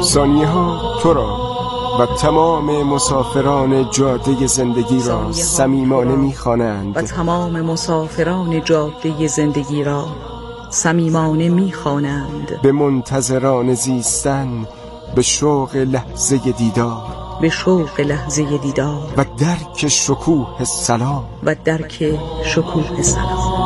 ثانیه ها تو را و تمام مسافران جاده زندگی را صمیمانه می‌خوانند و تمام مسافران جاده زندگی را صمیمانه می‌خوانند به منتظران زیستن، به شوق لحظه دیدار، به شوق لحظه دیدار و درک شکوه سلام، و درک شکوه سلام.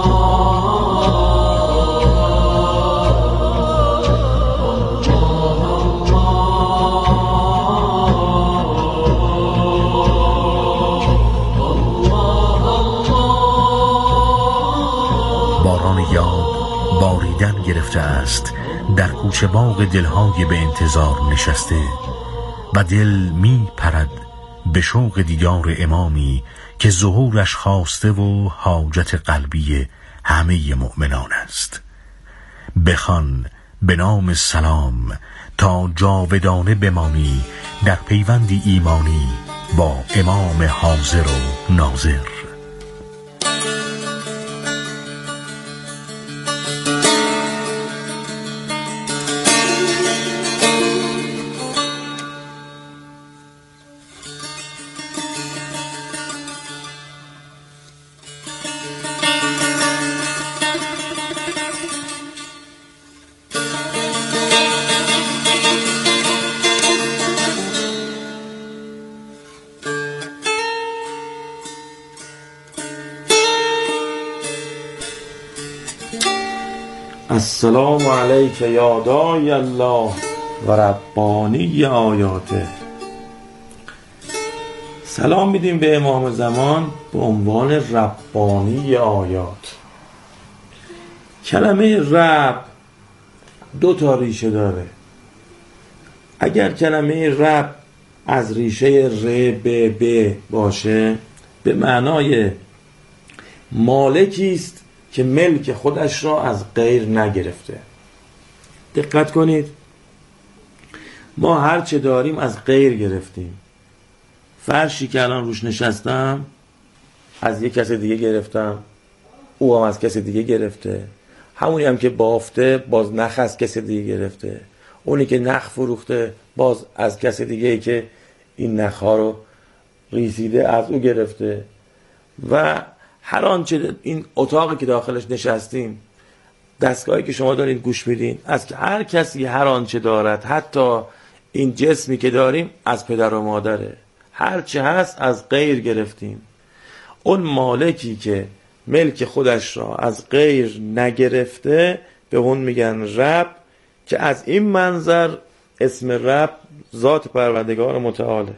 باران یاد باریدن گرفته است در کوچه باغ دلهای به انتظار نشسته و دل می پرد به شوق دیدار امامی که ظهورش خواسته و حاجت قلبی همه مؤمنان است. بخوان به نام سلام تا جاودانه بمانی در پیوندی ایمانی با امام حاضر و ناظر. السلام علیک یا داعی الله و ربانی آیاته. سلام میدیم به امام زمان به عنوان ربانی آیات. کلمه رب دو تا ریشه داره. اگر کلمه رب از ریشه ر ب ب باشه به معنای مالکی است که ملک خودش را از غیر نگرفته. دقت کنید، ما هر چه داریم از غیر گرفتیم. فرشی که الان روش نشستم از یک کس دیگه گرفتم، او هم از کس دیگه گرفته. همونی هم که بافته باز نخ از کس دیگه گرفته. اونی که نخ فروخته باز از کس دیگه که این نخها رو ریسیده از او گرفته. و هر آنچه این اتاقی که داخلش نشستیم، دستگاهی که شما دارین گوش میدین، از که هر کسی هر آنچه دارد، حتی این جسمی که داریم از پدر و مادره. هر چه هست از غیر گرفتیم. اون مالکی که ملک خودش را از غیر نگرفته به اون میگن رب، که از این منظر اسم رب ذات پروردگار متعاله.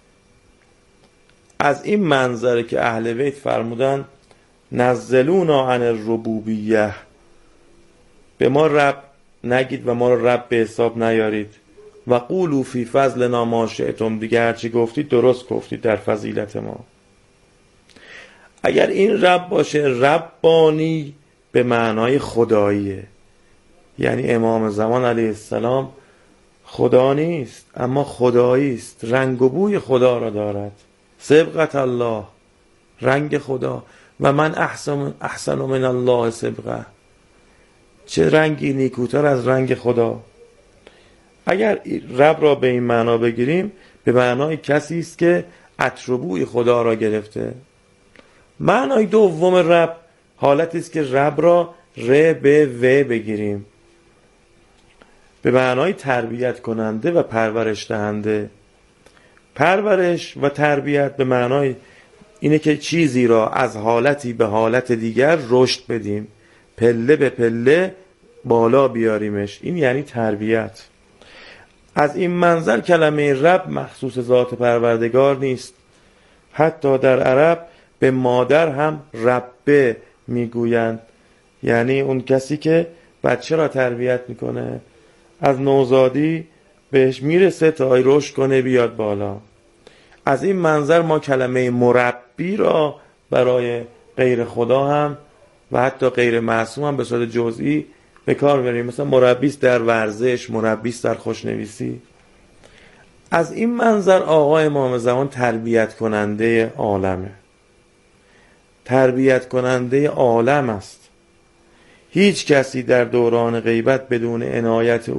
از این منظره که اهل بیت فرمودن نزلونا عن الربوبیه، به ما رب نگید و ما رو رب به حساب نیارید. و قولوا فی فضلنا ما شئتم، دیگه هرچی گفتید درست گفتید در فضیلت ما. اگر این رب باشه، ربانی به معنای خداییه. یعنی امام زمان علیه السلام خدا نیست اما خدایی است، رنگ و بوی خدا را دارد. صبغت الله، رنگ خدا. و من احسن من الله صبغه، چه رنگی نیکوتر از رنگ خدا. اگر رب را به این معنا بگیریم، به معنای کسی است که عطر و بوی خدا را گرفته. معنای دوم رب حالتی است که رب را ر ب و بگیریم، به معنای تربیت کننده و پرورش دهنده. پرورش و تربیت به معنای اینه که چیزی را از حالتی به حالت دیگر رشد بدیم، پله به پله بالا بیاریمش. این یعنی تربیت. از این منظر کلمه رب مخصوص ذات پروردگار نیست. حتی در عرب به مادر هم ربه میگویند، یعنی اون کسی که بچه را تربیت میکنه، از نوزادی بهش میرسه تا رشد کنه بیاد بالا. از این منظر ما کلمه مربی را برای غیر خدا هم و حتی غیر معصوم هم به صورت جزئی به کار بریم. مثلا مربیست در ورزش، مربیست در خوشنویسی. از این منظر آقا امام زمان تربیت کننده عالمه، تربیت کننده عالم است. هیچ کسی در دوران غیبت بدون عنایت او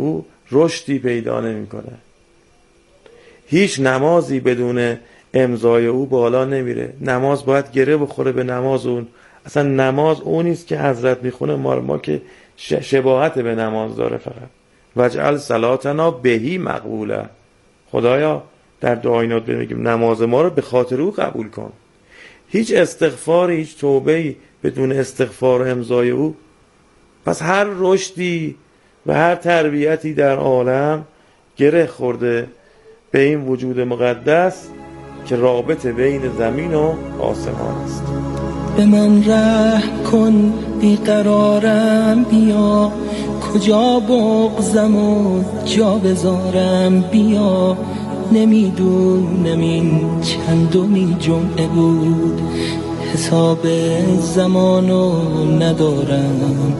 رشدی پیدا نمیکنه. هیچ نمازی بدون امضای او بالا نمیره. نماز باید گره بخوره به نماز اون. اصلا نماز اون نیست که حضرت میخونه، ما که شباهت به نماز داره فقط. وجعل صلاتنا بهی مقبوله. خدایا در دعاینات بگیم نماز ما رو به خاطر او قبول کن. هیچ استغفاری، هیچ توبه‌ای بدون استغفار و امضای او. پس هر رشدی و هر تربیتی در عالم گره خورده به این وجود مقدس که رابطه بین زمین و آسمان است. به من رحم کن بیقرارم، بیا کجا بغضم و جا بذارم، بیا نمیدونم این چندمین جمعه بود، حساب زمانو ندارم،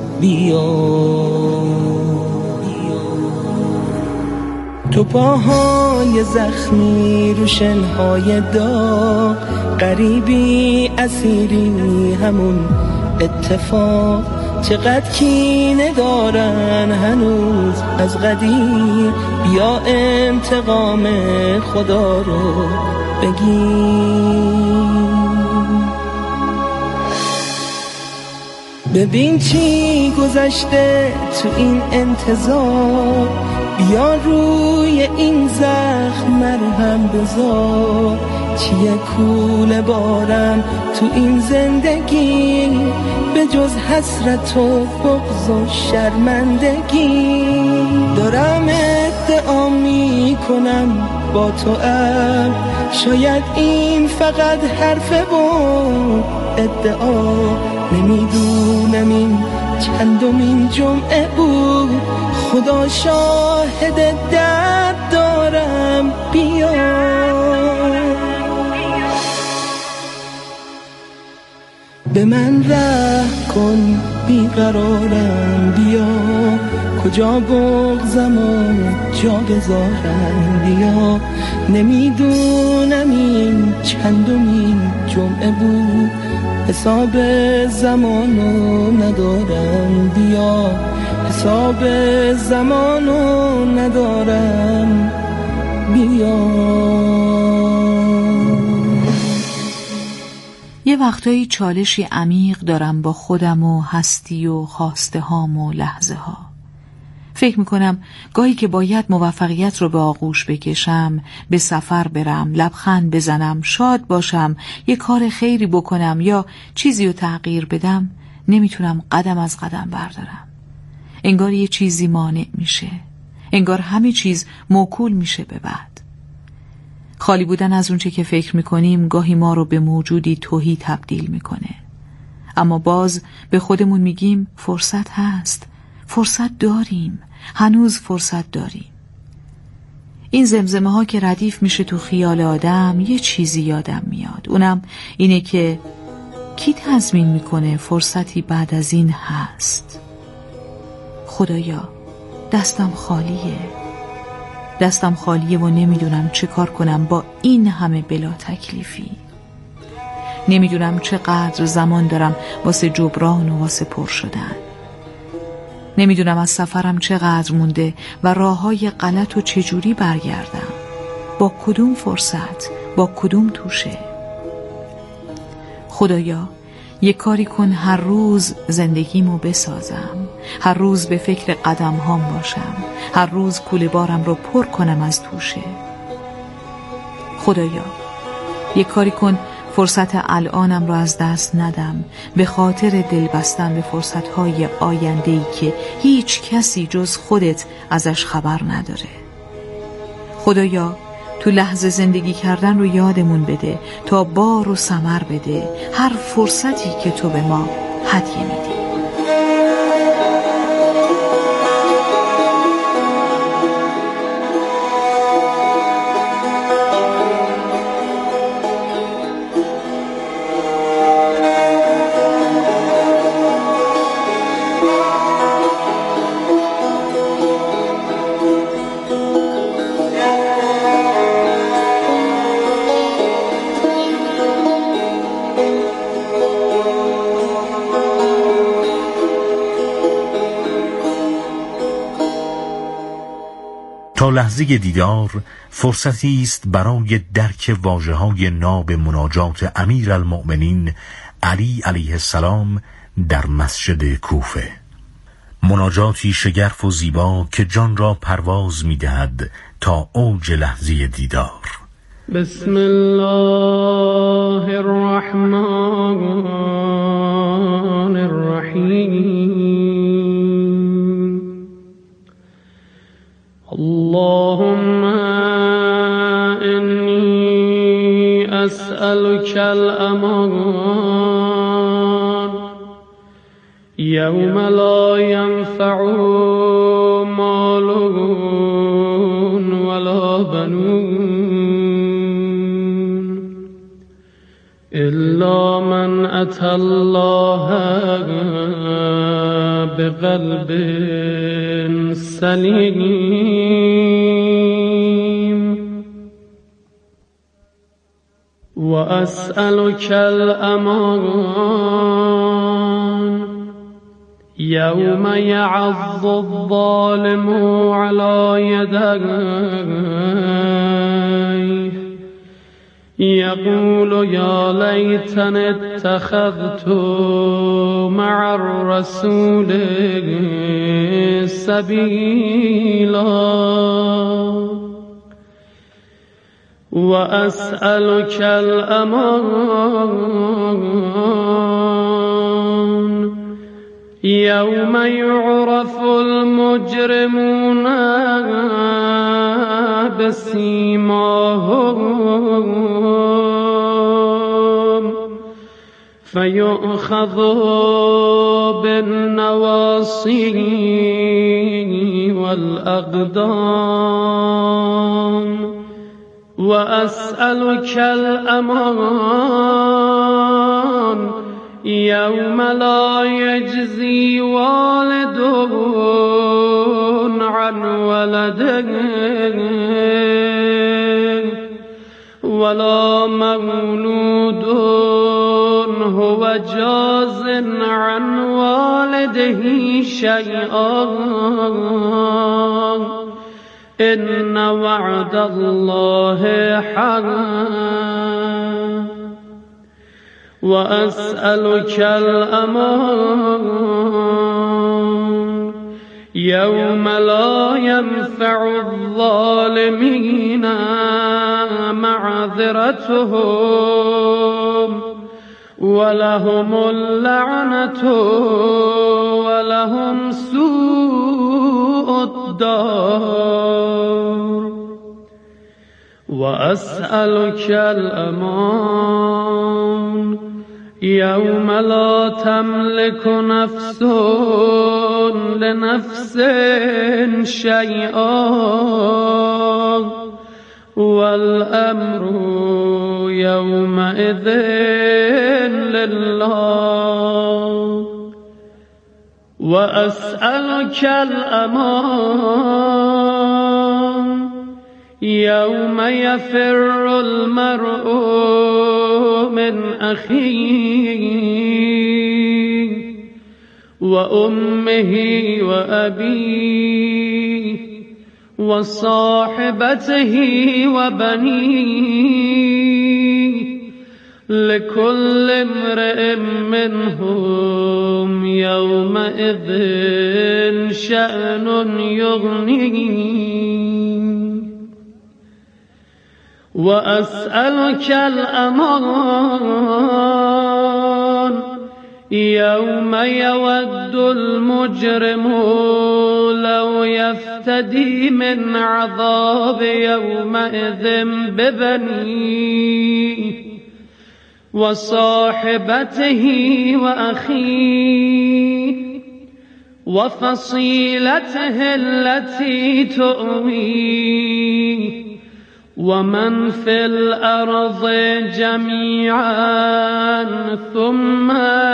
بیا تو پاهای زخمی رو شنهای داغ، غریبی اسیری همون اتفاق، چقدر کینه دارن هنوز از قدیم، بیا انتقام خدا رو بگیر. ببین چی گذشته تو این انتظار، بیا روی این زخم مرهم بذار، چیه کوله بارم تو این زندگی به جز حسرت و بغض و شرمندگی، دارم ادعا میکنم با تو شاید این فقط حرفه و ادعا، نمیدونم این چندمین جمعه بود، خدا شاهد درد دارم، بیا به من رحم کن بیقرارم، بیا کجا بغضم و جا بذارم، بیا نمیدونم این چندمین جمعه بود، حساب زمانو ندارم، بیا حساب زمانو ندارم، بیا. یه وقتایی چالشی عمیق دارم با خودم و هستی و خواسته هام و لحظه ها. فکر میکنم گاهی که باید موفقیت رو به آغوش بکشم، به سفر برم، لبخند بزنم، شاد باشم، یه کار خیری بکنم یا چیزی رو تغییر بدم، نمیتونم قدم از قدم بردارم. انگار یه چیزی مانع میشه، انگار همه چیز موکول میشه به بعد. خالی بودن از اونچه که فکر میکنیم گاهی ما رو به موجودی تهی تبدیل میکنه. اما باز به خودمون میگیم فرصت هست، فرصت داریم، هنوز فرصت داریم. این زمزمه ها که ردیف میشه تو خیال آدم، یه چیزی یادم میاد، اونم اینه که کی تضمین میکنه فرصتی بعد از این هست؟ خدایا دستم خالیه و نمیدونم چه کار کنم با این همه بلا تکلیفی. نمیدونم چقدر زمان دارم واسه جبران و واسه پر شدن. نمیدونم از سفرم چقدر مونده و راههای غلط و چجوری برگردم، با کدوم فرصت، با کدوم توشه. خدایا یک کاری کن هر روز زندگیمو بسازم، هر روز به فکر قدم هام باشم، هر روز کوله بارم رو پر کنم از توشه. خدایا یک کاری کن فرصت الانم رو از دست ندم، به خاطر دل بستن به فرصتهای آینده‌ای که هیچ کسی جز خودت ازش خبر نداره. خدایا تو لحظه زندگی کردن رو یادمون بده تا بار و ثمر بده هر فرصتی که تو به ما هدیه میدی. تا لحظه دیدار فرصتی است برای درک واژه‌های ناب مناجات امیرالمؤمنین علی علیه السلام در مسجد کوفه. مناجاتی شگرف و زیبا که جان را پرواز می‌دهد تا اوج لحظه دیدار. بسم الله الرحمن الرحیم. اللهم انی اسألک الامان یوم لا ینفع مال ولا بنون الا من اتى الله بقلب سلیم. و اسألک الامان یوم یعض الظالم علی یدیه یقول یا لیتنی اتخذت مع الرسول سبیلا. و اسألک الامان یوم یعرف المجرمون بسیماهم فیؤخذ بالنواصی والاقدام. و اسألک الامان یوم لا یجزی والد عن ولده ولا مولود هو جاز عن والده شیئا ان وعد الله حق. و اسألک الامان یوم لا ینفع الظالمین معذرتهم ولهم اللعنة ولهم سوء الدار. و اسألک الامان یوم لا تملک نفس لنفس شیئا والامر یومئذ لله. و اسألک الامان یوم یفر المرء من اخیه و امه و ابیه و صاحبته و بنیه لكل امرئ منهم یومئذ شأن یغنیه. و اسألک الامان یوم یود المجرم لو یفتدی من عذاب یومئذ ببنیه و صاحبته و اخیه و فصیلته التي تؤویه و من فی الارض جمیعا ثم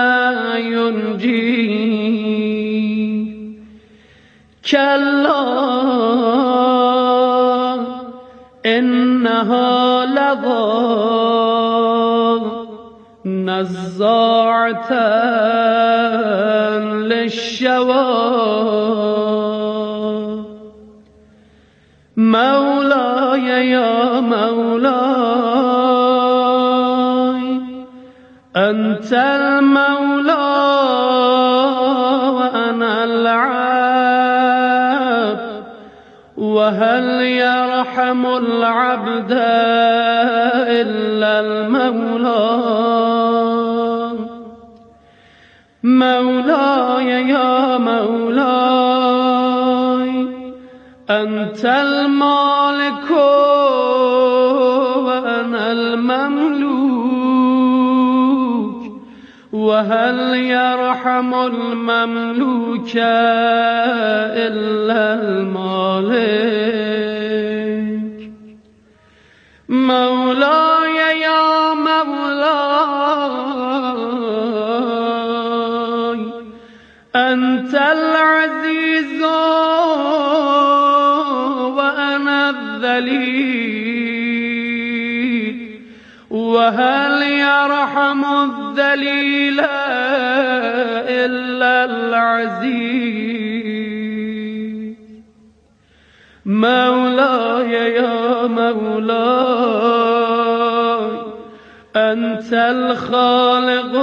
ینجیه. کلا انها لظی نزاعة للشوى مولاي يا مولاي أنت المولى وأنا العبد وهل يرحم العبد إلا المولى مولاي يا مولاي أنت المالك وأنا المملوك وهل يرحم المملوك إلا المالك مولاي يا مولاي أنت العزيز وأنا الذليل وهل يرحم الذليل إلا العزيز مولاي يا مولاي أنت الخالق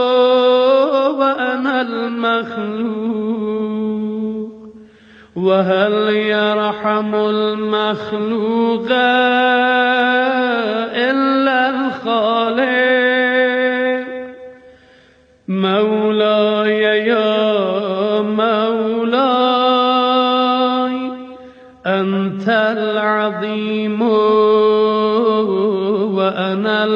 وأنا المخلوق وهل يرحم المخلوق إلا الخالق مولاي يا مولاي أنت العظيم وأنا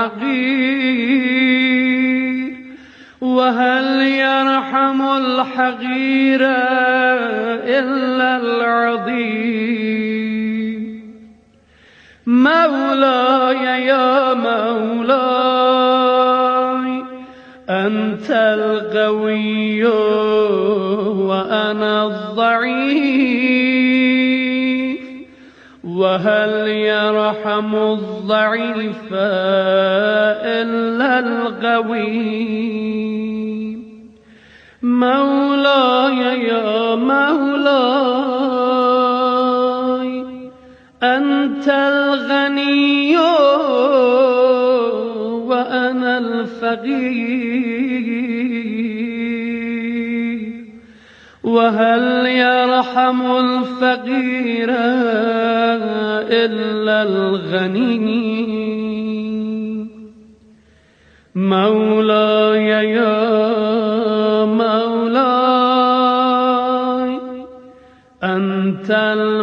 الحقير وهل يرحم الحقير إلا العظيم مولاي يا مولاي أنت القوي وأنا الضعيف وهل يرحم الضعيف إلا القوي مولاي يا مولاي أنت الغني وأنا الفقير وهل يرحم الفقير إلا الغني مولاي يا مولاي أنت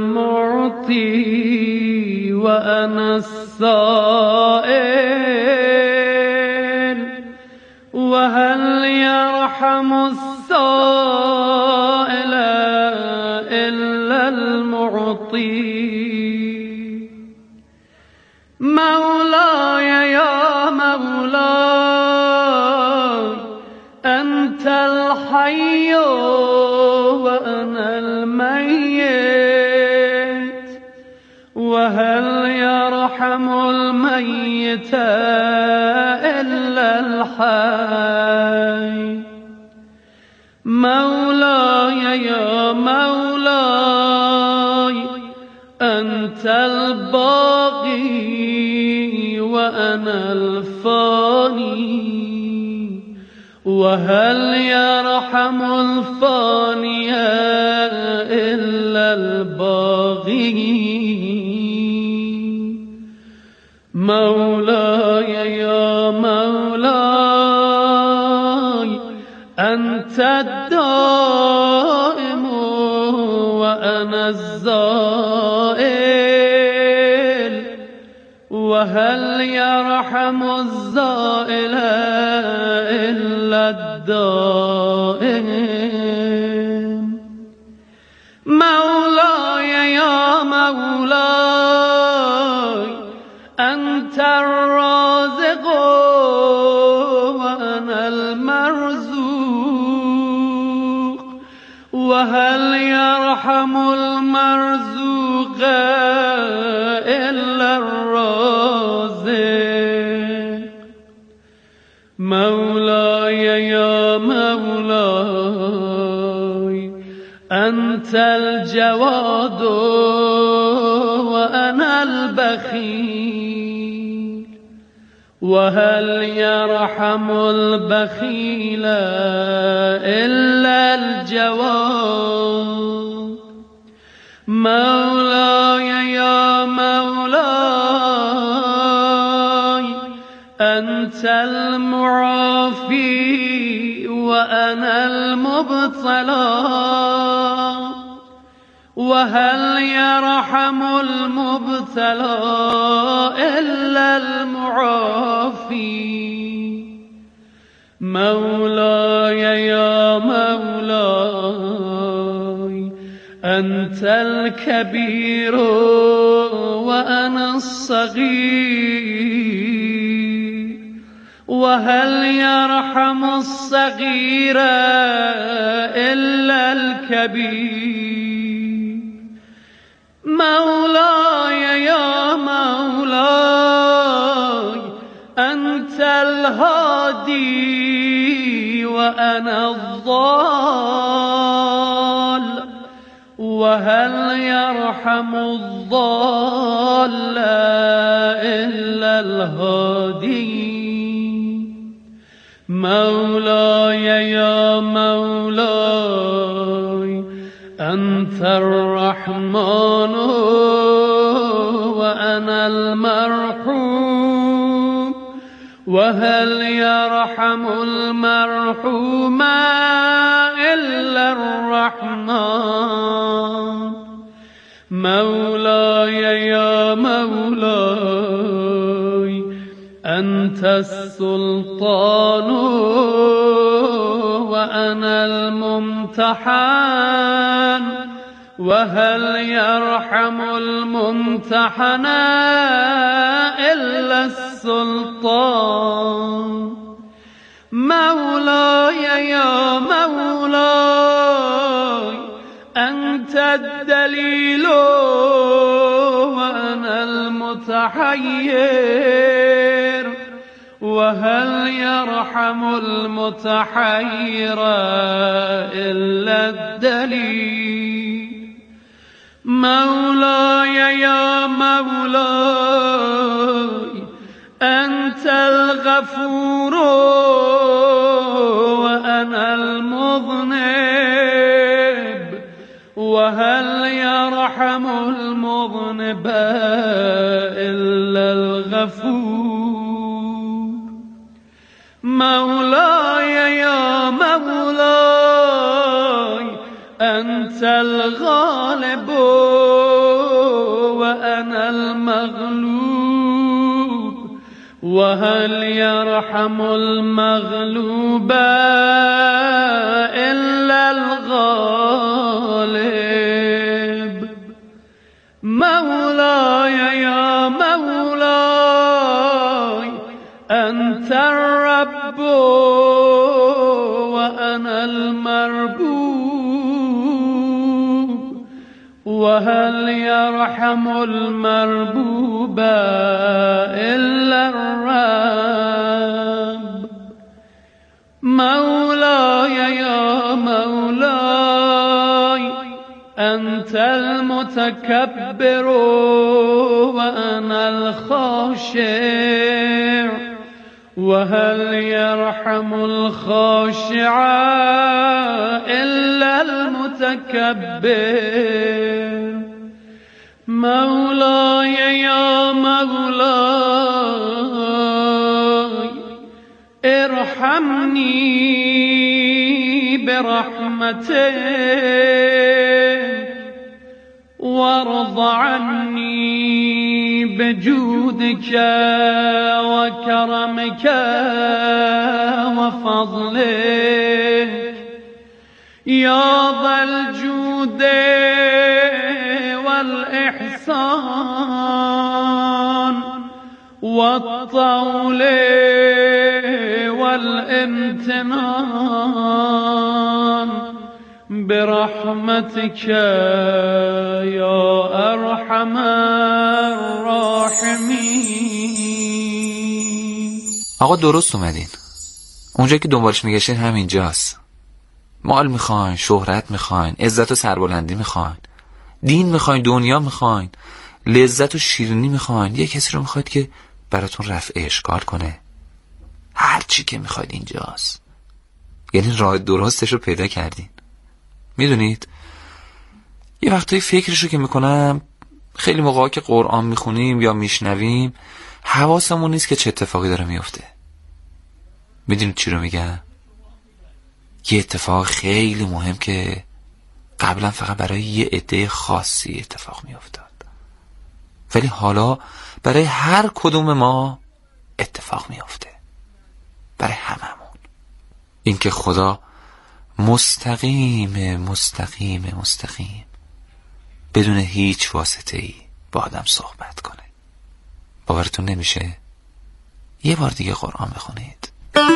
المعطي وأنا السائل وهل يرحم السائل إلا المعطي مولاي يا مولاي أنت الحي وأنا الميت وهل يرحم الميت إلا الحي مولاي يا مولاي أنت الباقي وأنا الفاني وهل يرحم الفاني إلا الباقي مولاي يا مولاي أنت الدائم وأنا الزائل وهل يرحم الزائل إلا الدائم مولاي يا مولاي أنت الرازق وأنا المرزوق وهل يرحم المرزوق إلا الرازق مولاي يا مولاي أنت الجواد وأنا البخيل وهل يرحم البخيل إلا الجواد مولاي يا مولاي أنت المعافي وأنا المبتلى وهل يرحم المبتلى إلا المعافي مولاي يا مولاي أنت الكبير وأنا الصغير وهل يرحم الصغير إلا الكبير مولاي يا مولاي أنت الهادي وأنا الضال وهل يرحم الضال إلا الهادي مولاي يا مولاي أنت الرحمن وأنا المرحوم وهل يرحم المرحوم إلا الرحمن مولاي يا مولاي أنت السلطان وأنا الممتحن وهل يرحم الممتحن إلا السلطان مولاي يا مولاي أنت الدليل وأنا المتحير وهل يرحم المتحير إلا الدليل مولاي يا مولاي أنت الغفور وأنا المذنب وهل يرحم المذنب إلا الغفور مولاي يا مولاي أنت الغالب وأنا المغلوب وهل يرحم المغلوب إلا الغالب مولاي يا مولاي أنت الرب وأنا المربوب وهل يرحم المربوب إلا الرب مولاي يا مولاي أنت المتكبر وأنا الخاشع وهل يرحم الخاشع إلا المتكبر مولاي يا مولاي ارحمني برحمتك وارض عني بجودك وكرمك وفضلك يا ذا الجود والإحسان والطول والامتنان برحمتك يا أرحم الراحمين. آقا درست اومدین. اونجا که دنبالش میگشین همینجاست. مال میخواین، شهرت میخواین، عزت و سربلندی میخواین، دین میخواین، دنیا میخواین، لذت و شیرینی میخواین، یه کسی رو میخواید که براتون رفع اشکال کنه. هر چی که میخواید اینجاست. یعنی راه درستش رو پیدا کردین. میدونید یه وقتایی فکرشو که میکنم، خیلی موقعا که قرآن میخونیم یا میشنویم حواسمون نیست که چه اتفاقی داره میفته. میدونید چی رو میگم؟ یه اتفاق خیلی مهم که قبلا فقط برای یه عده خاصی اتفاق میافتاد، ولی حالا برای هر کدوم ما اتفاق میافته، برای هممون. این که خدا مستقیم بدون هیچ واسطه‌ای با آدم صحبت کنه. باورتون نمیشه؟ یه بار دیگه قرآن بخونید.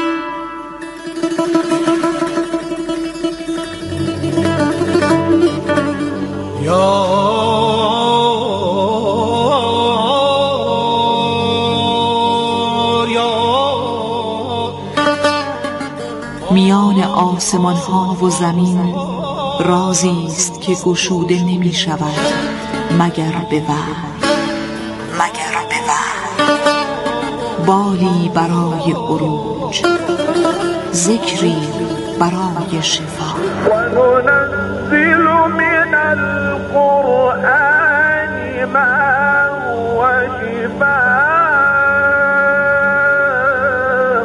میان آسمان ها و زمین رازی است که گشوده نمی شود مگر به وحی. بالی برای عروج، ذکری برای شفا. وننزل من القرآن ما هو شفاء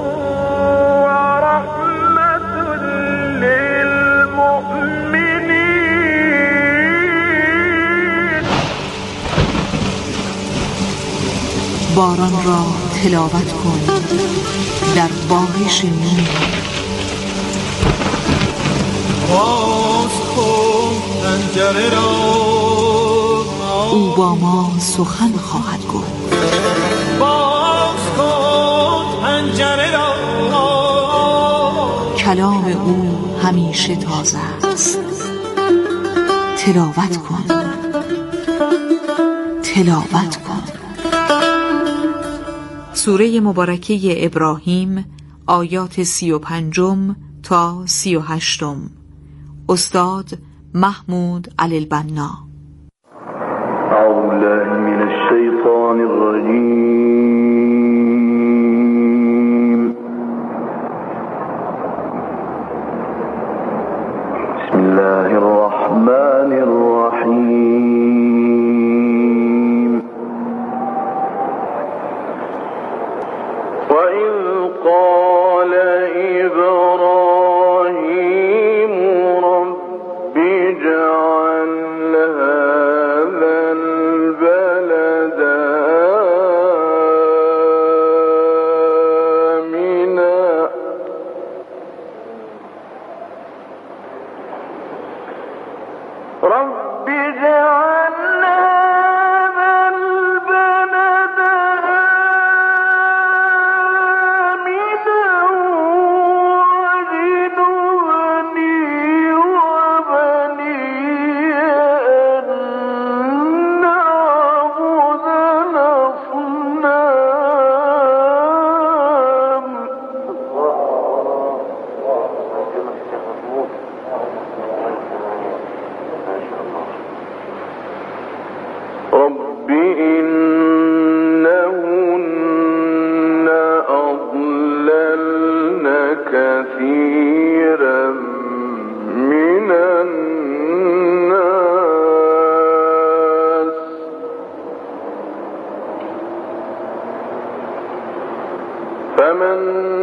ورحمة للمؤمنين. باران را تلاوت کن در بارش نور. باز کن پنجره را، او با ما سخن خواهد گفت. باز کن پنجره را، کلام او همیشه تازه است. تلاوت کن. سوره مبارکه ابراهیم، آیات 35 تا 38. استاد محمود علی البنا. اعوذ بالله من الشیطان الرجیم. بسم الله الرحمن الرحیم. وَإِذْ قَالَ إِبْرَاهِيمُ رَبِّ اجْعَلْ هَذَا الْبَلَدَ آمِنًا رَبِّ اجْعَلْ رب إنهن أضللن كثيرا من الناس فمن